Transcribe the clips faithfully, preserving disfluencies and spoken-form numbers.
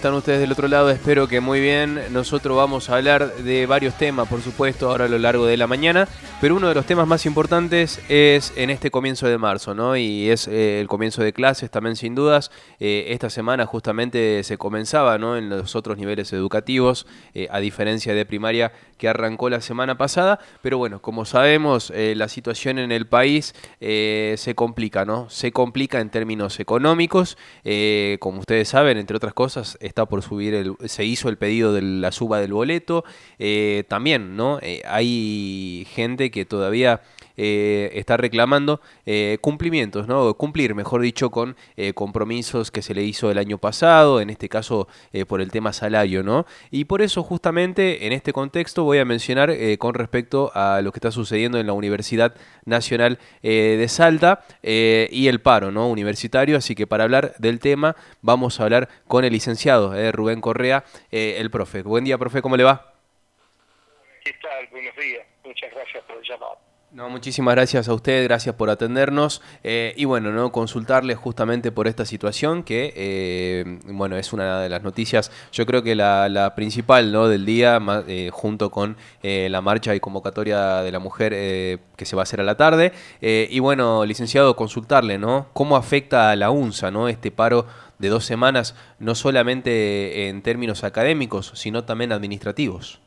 están ustedes del otro lado? Espero que muy bien. Nosotros vamos a hablar de varios temas, por supuesto, ahora a lo largo de la mañana, pero uno de los temas más importantes es en este comienzo de marzo, ¿no? Y es eh, el comienzo de clases también, sin dudas. Eh, esta semana justamente se comenzaba, ¿no?, en los otros niveles educativos, eh, a diferencia de primaria que arrancó la semana pasada, pero bueno, como sabemos, eh, la situación en el país eh, se complica, ¿no? Se complica en términos económicos, eh, como ustedes saben, entre otras cosas, está por subir, el, se hizo el pedido de la suba del boleto, eh, también, ¿no? Eh, hay gente que todavía eh, está reclamando eh, cumplimientos, ¿no? Cumplir, mejor dicho, con eh, compromisos que se le hizo el año pasado, en este caso eh, por el tema salario, ¿no? Y por eso justamente en este contexto voy a mencionar eh, con respecto a lo que está sucediendo en la Universidad Nacional eh, de Salta eh, y el paro, ¿no?, universitario. Así que para hablar del tema vamos a hablar con el licenciado eh, Rubén Correa, eh, el profe. Buen día, profe, ¿cómo le va? ¿Qué tal? Buenos días. Muchas gracias por el llamado. No, muchísimas gracias a usted, gracias por atendernos eh, y bueno, no consultarle justamente por esta situación que, eh, bueno, es una de las noticias, yo creo que la, la principal, ¿no?, del día, eh, junto con eh, la marcha y convocatoria de la mujer eh, que se va a hacer a la tarde. Eh, y bueno, licenciado, consultarle, ¿no?, cómo afecta a la UNSA, ¿no?, este paro de dos semanas, no solamente en términos académicos, sino también administrativos.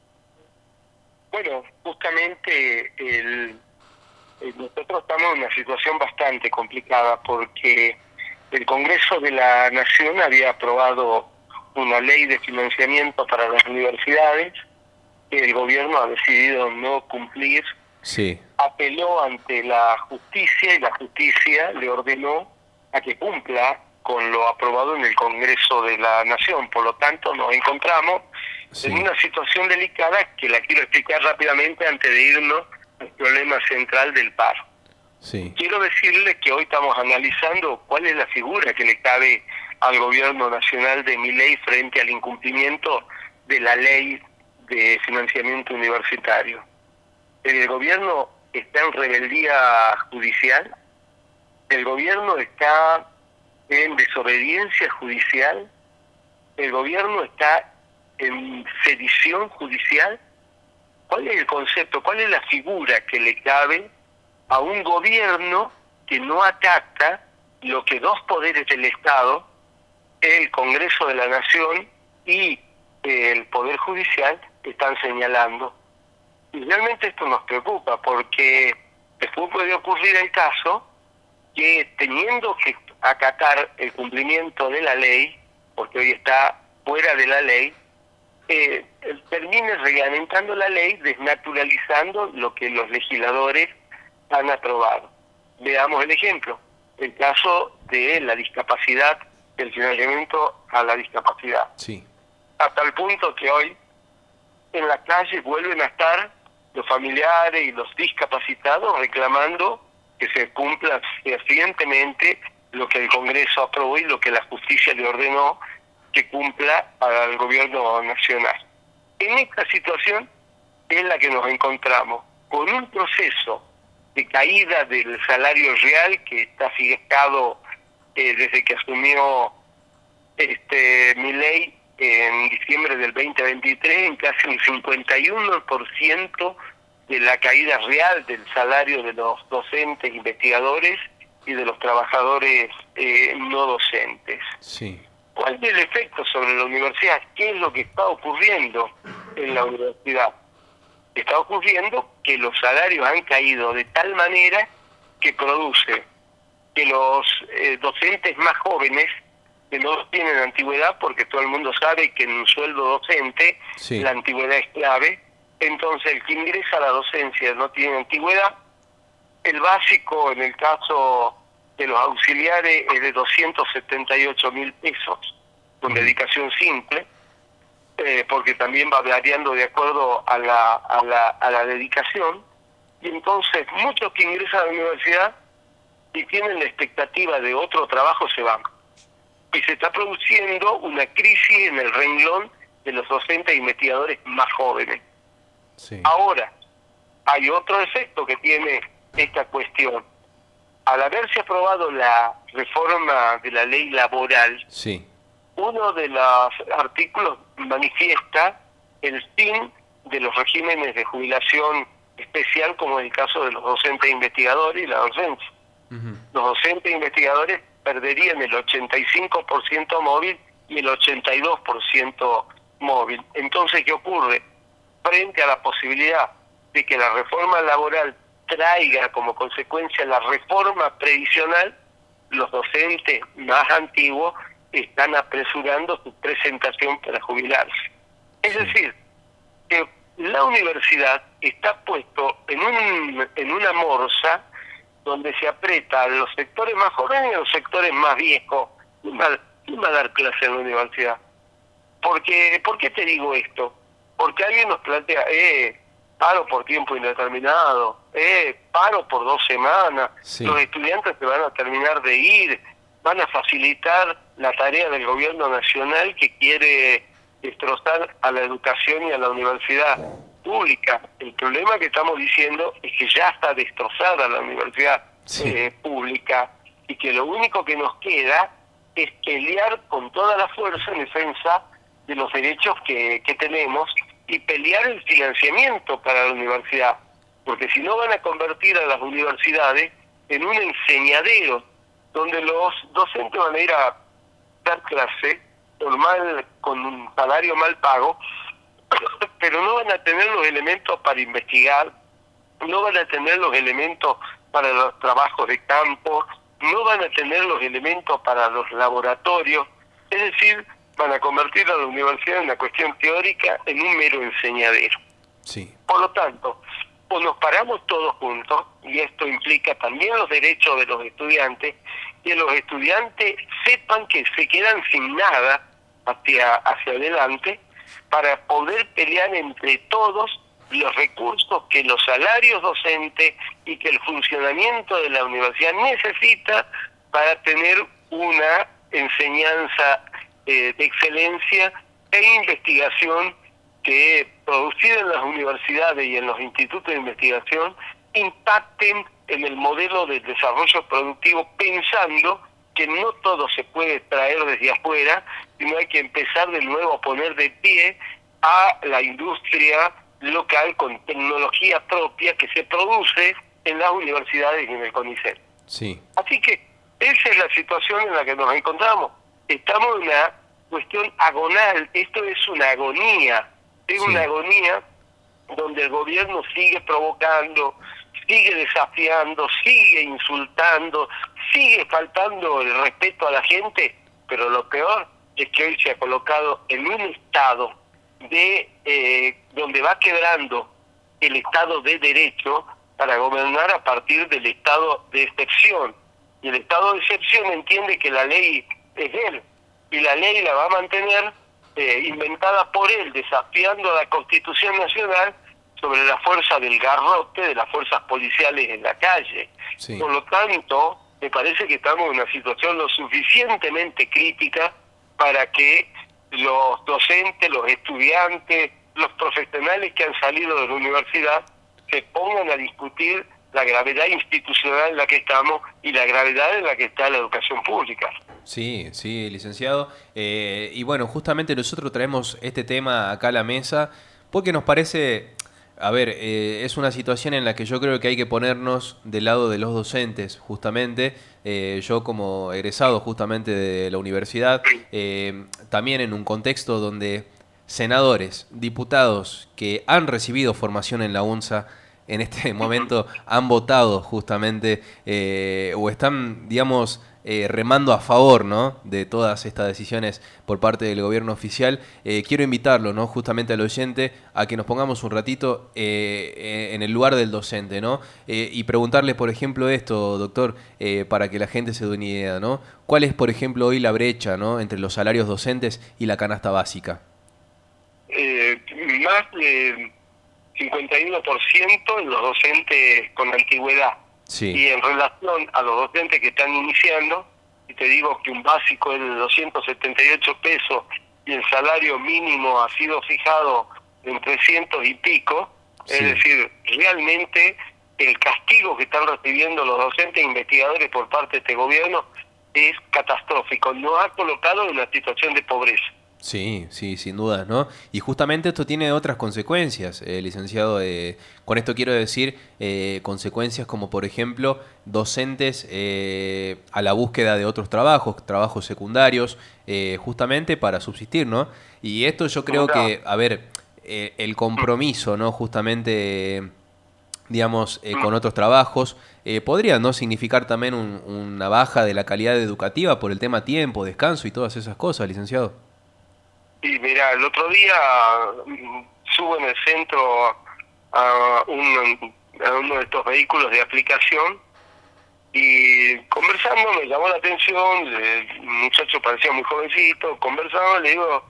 Bueno, justamente el, el, nosotros estamos en una situación bastante complicada porque el Congreso de la Nación había aprobado una ley de financiamiento para las universidades que el gobierno ha decidido no cumplir. Sí. Apeló ante la justicia y la justicia le ordenó a que cumpla con lo aprobado en el Congreso de la Nación. Por lo tanto, nos encontramos sí. en una situación delicada que la quiero explicar rápidamente antes de irnos al problema central del paro. Sí. Quiero decirles que hoy estamos analizando cuál es la figura que le cabe al gobierno nacional de Milei frente al incumplimiento de la ley de financiamiento universitario. El gobierno está en rebeldía judicial, el gobierno está en desobediencia judicial, el gobierno está en sedición judicial. ¿Cuál es el concepto, cuál es la figura que le cabe a un gobierno que no acata lo que dos poderes del Estado, el Congreso de la Nación y el Poder Judicial, están señalando? Y realmente esto nos preocupa porque después puede ocurrir el caso que, teniendo que acatar el cumplimiento de la ley, porque hoy está fuera de la ley, eh, termine reglamentando la ley, desnaturalizando lo que los legisladores han aprobado. Veamos el ejemplo, el caso de la discapacidad, del financiamiento a la discapacidad. Sí. Hasta el punto que hoy en la calle vuelven a estar los familiares y los discapacitados reclamando que se cumpla fehacientemente lo que el Congreso aprobó y lo que la justicia le ordenó que cumpla al gobierno nacional. En esta situación es la que nos encontramos, con un proceso de caída del salario real que está fijado eh, desde que asumió este Milei en diciembre del veinte veintitrés en casi un cincuenta y uno por ciento de la caída real del salario de los docentes, investigadores y de los trabajadores eh, no docentes. Sí. ¿Cuál es el efecto sobre la universidad? ¿Qué es lo que está ocurriendo en la universidad? Está ocurriendo que los salarios han caído de tal manera que produce que los eh, docentes más jóvenes, que no tienen antigüedad, porque todo el mundo sabe que en un sueldo docente sí. la antigüedad es clave, entonces el que ingresa a la docencia no tiene antigüedad. El básico en el caso de los auxiliares es de doscientos setenta y ocho mil pesos, con mm. dedicación simple, eh, porque también va variando de acuerdo a la, a, la, a la dedicación, y entonces muchos que ingresan a la universidad y tienen la expectativa de otro trabajo se van. Y se está produciendo una crisis en el renglón de los docentes e investigadores más jóvenes. Sí. Ahora, hay otro efecto que tiene esta cuestión. Al haberse aprobado la reforma de la ley laboral, sí. uno de los artículos manifiesta el fin de los regímenes de jubilación especial, como en el caso de los docentes investigadores y la docencia. Uh-huh. Los docentes investigadores perderían el ochenta y cinco por ciento móvil y el ochenta y dos por ciento móvil. Entonces, ¿qué ocurre? Frente a la posibilidad de que la reforma laboral traiga como consecuencia la reforma previsional, los docentes más antiguos están apresurando su presentación para jubilarse. Es decir, que la universidad está puesto en un en una morsa donde se aprieta a los sectores más jóvenes y a los sectores más viejos. ¿Quién va, quién va a dar clase en la universidad? Porque, ¿por qué te digo esto? Porque alguien nos plantea, eh, paro por tiempo indeterminado, eh, paro por dos semanas, sí. Los estudiantes se van a terminar de ir, van a facilitar la tarea del gobierno nacional que quiere destrozar a la educación y a la universidad pública. El problema que estamos diciendo es que ya está destrozada la universidad sí. eh, pública y que lo único que nos queda es pelear con toda la fuerza en defensa de los derechos que, que tenemos y pelear el financiamiento para la universidad, porque si no van a convertir a las universidades en un enseñadero donde los docentes van a ir a dar clase normal con un salario mal pago, pero no van a tener los elementos para investigar, no van a tener los elementos para los trabajos de campo, no van a tener los elementos para los laboratorios, es decir, van a convertir a la universidad en una cuestión teórica en un mero enseñadero. Sí. Por lo tanto, o nos paramos todos juntos, y esto implica también los derechos de los estudiantes, que los estudiantes sepan que se quedan sin nada hacia, hacia adelante, para poder pelear entre todos los recursos que los salarios docentes y que el funcionamiento de la universidad necesita para tener una enseñanza eh, de excelencia e investigación que, producida en las universidades y en los institutos de investigación, impacten en el modelo de desarrollo productivo, pensando que no todo se puede traer desde afuera, sino hay que empezar de nuevo a poner de pie a la industria local con tecnología propia que se produce en las universidades y en el CONICET. Sí. Así que esa es la situación en la que nos encontramos. Estamos en una cuestión agonal, esto es una agonía, es sí. una agonía donde el gobierno sigue provocando, sigue desafiando, sigue insultando, sigue faltando el respeto a la gente, pero lo peor es que hoy se ha colocado en un estado de eh, donde va quebrando el estado de derecho para gobernar a partir del estado de excepción. Y el estado de excepción entiende que la ley es él, y la ley la va a mantener eh, inventada por él, desafiando a la Constitución Nacional sobre la fuerza del garrote de las fuerzas policiales en la calle. Sí. Por lo tanto, me parece que estamos en una situación lo suficientemente crítica para que los docentes, los estudiantes, los profesionales que han salido de la universidad se pongan a discutir la gravedad institucional en la que estamos y la gravedad en la que está la educación pública. Sí, sí, licenciado. Eh, y bueno, justamente nosotros traemos este tema acá a la mesa porque nos parece... A ver, eh, es una situación en la que yo creo que hay que ponernos del lado de los docentes, justamente. Eh, yo como egresado justamente de la universidad, eh, también en un contexto donde senadores, diputados que han recibido formación en la UNSA, en este momento han votado justamente eh, o están, digamos... Eh, remando a favor, ¿no?, de todas estas decisiones por parte del gobierno oficial. Eh, quiero invitarlo, ¿no?, justamente al oyente a que nos pongamos un ratito eh, en el lugar del docente, ¿no? Eh, y preguntarle, por ejemplo, esto, doctor, eh, para que la gente se dé una idea, ¿no? ¿Cuál es, por ejemplo, hoy la brecha, ¿no?, entre los salarios docentes y la canasta básica? Eh, más de cincuenta y uno por ciento en los docentes con antigüedad. Sí. Y en relación a los docentes que están iniciando, y te digo que un básico es de doscientos setenta y ocho pesos y el salario mínimo ha sido fijado en trescientos y pico, sí. Es decir, realmente el castigo que están recibiendo los docentes e investigadores por parte de este gobierno es catastrófico, nos ha colocado en una situación de pobreza. Sí, sí, sin dudas, ¿no? Y justamente esto tiene otras consecuencias, eh, licenciado. Eh, con esto quiero decir eh, consecuencias como, por ejemplo, docentes eh, a la búsqueda de otros trabajos, trabajos secundarios, eh, justamente para subsistir, ¿no? Y esto yo creo que, a ver, eh, el compromiso, ¿no? Justamente, digamos, eh, con otros trabajos, eh, podría, ¿no?, significar también un- una baja de la calidad educativa por el tema tiempo, descanso y todas esas cosas, licenciado. Y mira, el otro día mm, subo en el centro a, un, a uno de estos vehículos de aplicación y conversando me llamó la atención, el muchacho parecía muy jovencito, conversando, le digo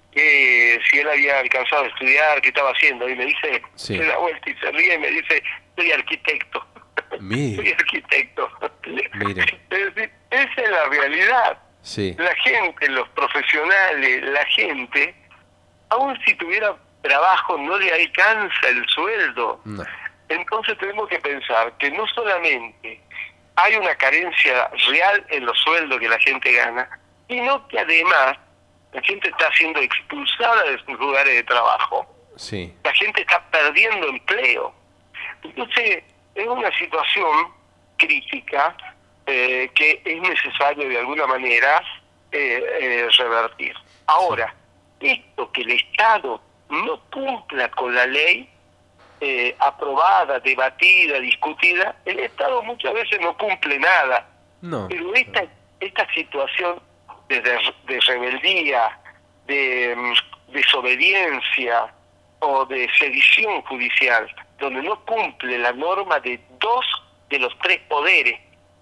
que si él había alcanzado a estudiar, qué estaba haciendo, y me dice, Sí. se da vuelta y se ríe y me dice, soy arquitecto. Mire. Soy arquitecto. Mire. Es decir, esa es la realidad. Sí. La gente, los profesionales, la gente, aun si tuviera trabajo, no le alcanza el sueldo. No. Entonces tenemos que pensar que no solamente hay una carencia real en los sueldos que la gente gana, sino que además la gente está siendo expulsada de sus lugares de trabajo. Sí. La gente está perdiendo empleo. Entonces, es una situación crítica eh, que es necesario de alguna manera eh, eh, revertir. Ahora, esto que el Estado no cumpla con la ley eh, aprobada, debatida, discutida, el Estado muchas veces no cumple nada. No. Pero esta, esta situación de, de, de rebeldía, de mm, desobediencia o de sedición judicial, donde no cumple la norma de dos de los tres poderes,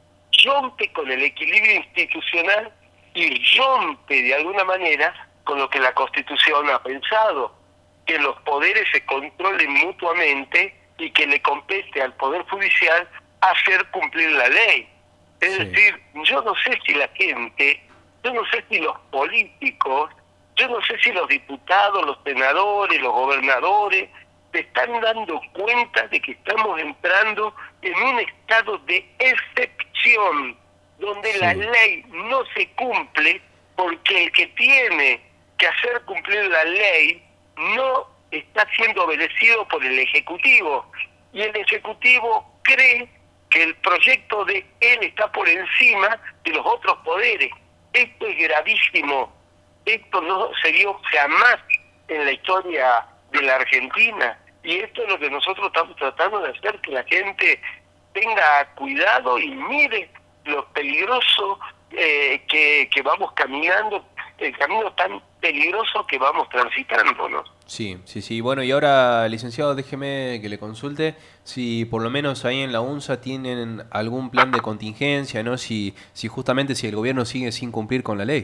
rompe con el equilibrio institucional y rompe de alguna manera con lo que la Constitución ha pensado, que los poderes se controlen mutuamente y que le compete al Poder Judicial hacer cumplir la ley. Es Sí. decir, yo no sé si la gente, yo no sé si los políticos, yo no sé si los diputados, los senadores, los gobernadores, se están dando cuenta de que estamos entrando en un estado de excepción, donde Sí. la ley no se cumple porque el que tiene que hacer cumplir la ley no está siendo obedecido por el Ejecutivo. Y el Ejecutivo cree que el proyecto de él está por encima de los otros poderes. Esto es gravísimo. Esto no se vio jamás en la historia de la Argentina. Y esto es lo que nosotros estamos tratando de hacer, que la gente tenga cuidado y mire lo peligroso eh, que, que vamos caminando, el camino tan peligroso que vamos transitando, ¿no? Sí, sí, sí. Bueno, y ahora, licenciado, déjeme que le consulte si por lo menos ahí en la UNSA tienen algún plan de contingencia, ¿no? Si, si justamente si el gobierno sigue sin cumplir con la ley.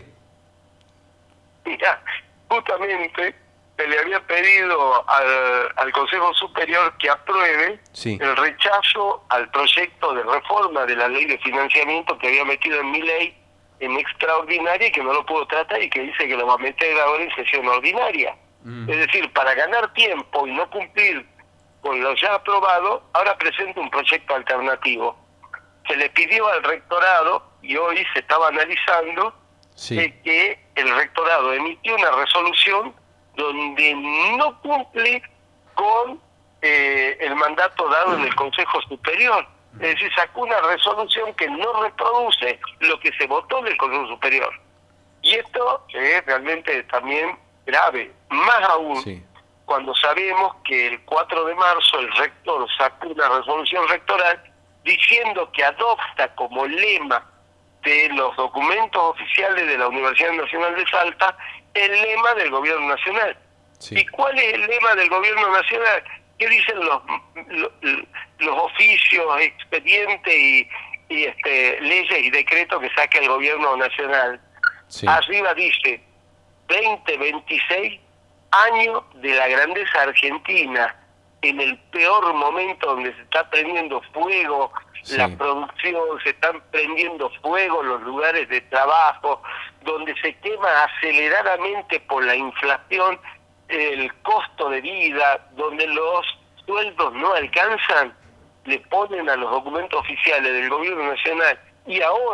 Mira, justamente se le había pedido al, al Consejo Superior que apruebe Sí. el rechazo al proyecto de reforma de la ley de financiamiento que había metido en mi ley en extraordinaria y que no lo pudo tratar y que dice que lo va a meter ahora en sesión ordinaria. Mm. Es decir, para ganar tiempo y no cumplir con lo ya aprobado, ahora presenta un proyecto alternativo. Se le pidió al rectorado, y hoy se estaba analizando, Sí. de que el rectorado emitió una resolución donde no cumple con eh, el mandato dado en el Consejo Superior. Es decir, sacó una resolución que no reproduce lo que se votó en el Consejo Superior. Y esto es realmente también grave, más aún Sí. cuando sabemos que el cuatro de marzo el rector sacó una resolución rectoral diciendo que adopta como lema de los documentos oficiales de la Universidad Nacional de Salta el lema del Gobierno Nacional. Sí. ¿Y cuál es el lema del Gobierno Nacional? ¿Qué dicen los los, los oficios, expedientes y, y este, leyes y decretos que saca el Gobierno Nacional? Sí. Arriba dice veinte veintiséis años de la grandeza argentina, en el peor momento donde se está prendiendo fuego Sí. la producción, se están prendiendo fuego los lugares de trabajo, donde se quema aceleradamente por la inflación el costo de vida, donde los sueldos no alcanzan, le ponen a los documentos oficiales del Gobierno Nacional y ahora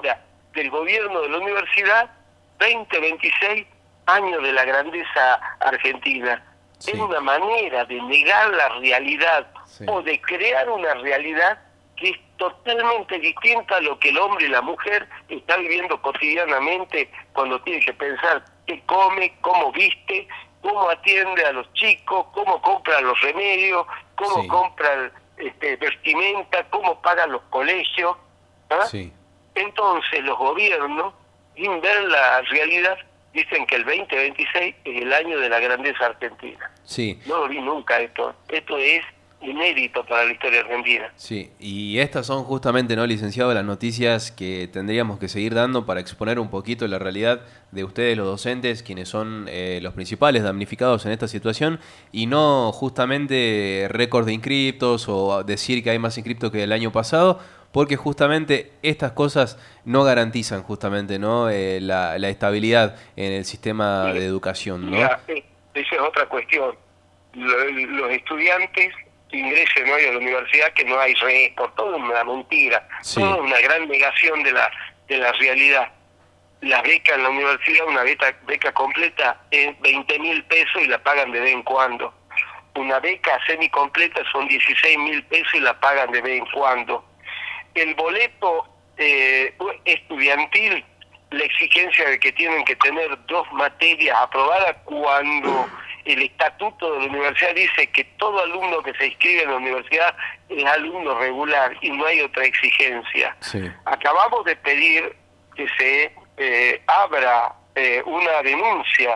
del gobierno de la universidad, veinte veintiséis años de la grandeza argentina. Sí. Es una manera de negar la realidad, sí, o de crear una realidad que es totalmente distinta a lo que el hombre y la mujer están viviendo cotidianamente cuando tiene que pensar qué come, cómo viste, cómo atiende a los chicos, cómo compra los remedios, cómo sí. compra este, vestimenta, cómo paga los colegios. ¿Ah? Sí. Entonces los gobiernos, sin ver la realidad, dicen que el veinte veintiséis es el año de la grandeza argentina. Sí. No lo vi nunca esto. Esto es inédito para la historia argentina. Sí, y estas son justamente, ¿no, licenciado, las noticias que tendríamos que seguir dando para exponer un poquito la realidad de ustedes, los docentes, quienes son eh, los principales damnificados en esta situación, y no justamente récord de inscriptos o decir que hay más inscriptos que el año pasado, porque justamente estas cosas no garantizan justamente, ¿no? eh, la, la estabilidad en el sistema sí. de educación, ¿no? Mira, esa es otra cuestión. Los, los estudiantes que ingresen hoy a la universidad, que no hay récord, todo una mentira, sí. todo una gran negación de la de la realidad. Las becas en la universidad, una beca, beca completa es veinte mil pesos y la pagan de vez en cuando. Una beca semicompleta son dieciséis mil pesos y la pagan de vez en cuando. El boleto eh, estudiantil, la exigencia de que tienen que tener dos materias aprobadas cuando el estatuto de la universidad dice que todo alumno que se inscribe en la universidad es alumno regular y no hay otra exigencia. Sí. Acabamos de pedir que se eh, abra eh, una denuncia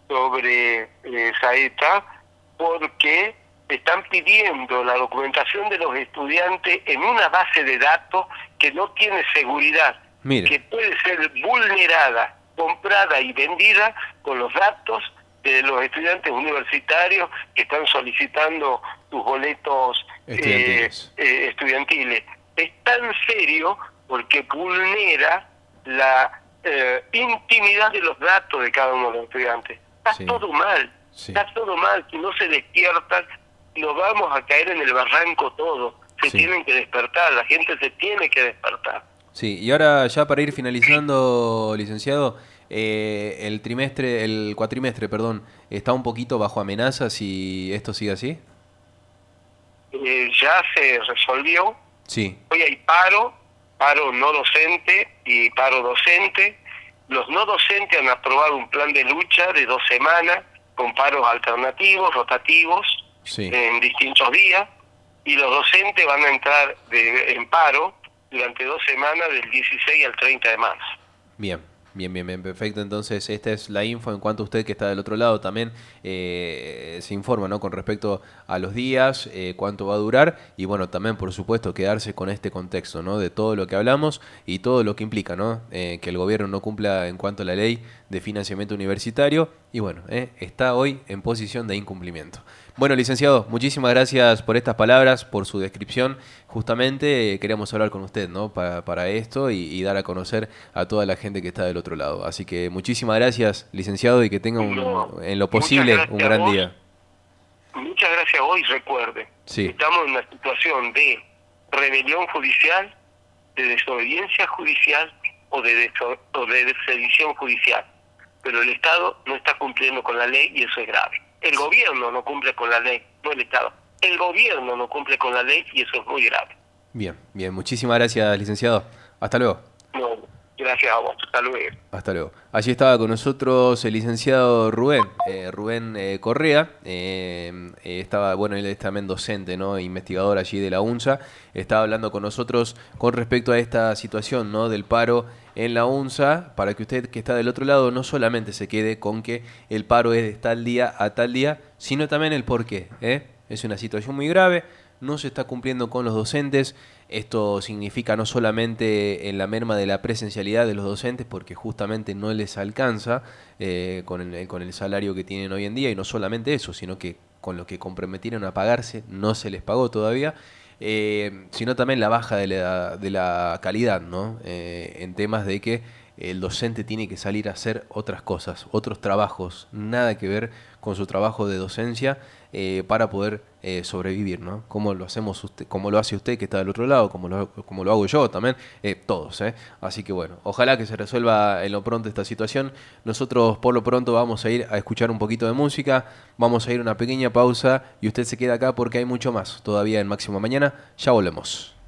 sobre eh, Saeta porque están pidiendo la documentación de los estudiantes en una base de datos que no tiene seguridad, Mire. que puede ser vulnerada, comprada y vendida con los datos de los estudiantes universitarios que están solicitando sus boletos estudiantiles. Eh, eh, estudiantiles. Es tan serio porque vulnera la eh, intimidad de los datos de cada uno de los estudiantes. Está sí. todo mal, sí. está todo mal. Si no se despiertan, nos vamos a caer en el barranco todo. Se sí. tienen que despertar, la gente se tiene que despertar. Sí, y ahora ya para ir finalizando, licenciado, eh, el trimestre, el cuatrimestre, perdón, ¿está un poquito bajo amenaza si esto sigue así? Eh, ya se resolvió. Sí. Hoy hay paro, paro no docente y paro docente. Los no docentes han aprobado un plan de lucha de dos semanas con paros alternativos, rotativos, sí. en distintos días, y los docentes van a entrar de, en paro durante dos semanas del dieciséis al treinta de marzo. Bien. Bien, bien, bien, perfecto. Entonces, esta es la info en cuanto a usted que está del otro lado también eh, se informa, ¿no? Con respecto a los días, eh, cuánto va a durar y, bueno, también, por supuesto, quedarse con este contexto, ¿no? De todo lo que hablamos y todo lo que implica, ¿no? Eh, que el gobierno no cumpla en cuanto a la ley de financiamiento universitario y, bueno, eh, está hoy en posición de incumplimiento. Bueno, licenciado, muchísimas gracias por estas palabras, por su descripción. Justamente eh, queríamos hablar con usted, ¿no? Para, para esto y, y dar a conocer a toda la gente que está del otro lado. Así que muchísimas gracias, licenciado, y que tenga un, no, en lo posible un gran vos, día. Muchas gracias a vos y recuerde, sí. estamos en una situación de rebelión judicial, de desobediencia judicial o de, deso, o de sedición judicial. Pero el Estado no está cumpliendo con la ley y eso es grave. El gobierno no cumple con la ley, no el Estado. El gobierno no cumple con la ley y eso es muy grave. Bien, bien. Muchísimas gracias, licenciado. Hasta luego. No, gracias a vos. Hasta luego. Hasta luego. Allí estaba con nosotros el licenciado Rubén, eh, Rubén eh, Correa. Eh, eh, estaba, bueno, él es también docente, ¿no? Investigador allí de la UNSA. Estaba hablando con nosotros con respecto a esta situación, ¿no? Del paro en la UNSA, para que usted que está del otro lado no solamente se quede con que el paro es de tal día a tal día, sino también el por qué, ¿eh? Es una situación muy grave, no se está cumpliendo con los docentes. Esto significa no solamente en la merma de la presencialidad de los docentes, porque justamente no les alcanza eh, con, el, con el salario que tienen hoy en día, y no solamente eso, sino que con lo que comprometieron a pagarse no se les pagó todavía. Eh, sino también la baja de la, de la calidad, ¿no? Eh, en temas de que el docente tiene que salir a hacer otras cosas, otros trabajos, nada que ver con su trabajo de docencia eh, para poder eh, sobrevivir, ¿no? Como lo hacemos usted, como lo hace usted que está del otro lado, como lo, como lo hago yo también, eh, todos, ¿eh? Así que bueno, ojalá que se resuelva en lo pronto esta situación. Nosotros por lo pronto vamos a ir a escuchar un poquito de música, vamos a ir a una pequeña pausa y usted se queda acá porque hay mucho más todavía en Máximo Mañana. Ya volvemos.